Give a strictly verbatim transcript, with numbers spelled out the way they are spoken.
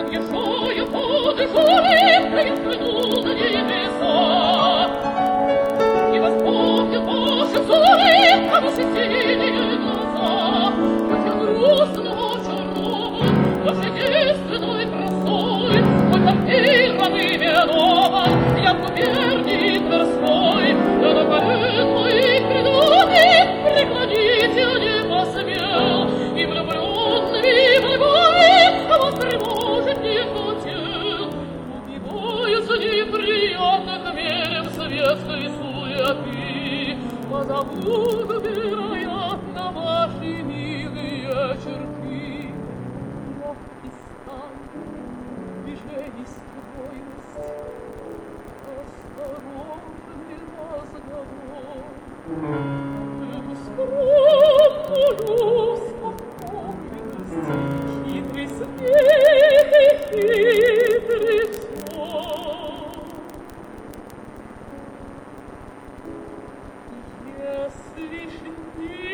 подъезжаю под улыбкой, я взгляну на небеса. И воспомню ваши взоры, а ваши синие глаза. Как я грустно чужого, вашей действенной красой, только первым именом я губерник Тверской. Да на колен моих преданы преклонить я не посмел, и влюбленными в любовь вас тревожить не хотел. Убиваются неприятных мерем светской суеты, позовут, вероятно, ваши милые черты. Легкий стан, движений стройность, осторожный разговор. Эту скромную спокойность, хитрый смех и хитрый сон. Если ж не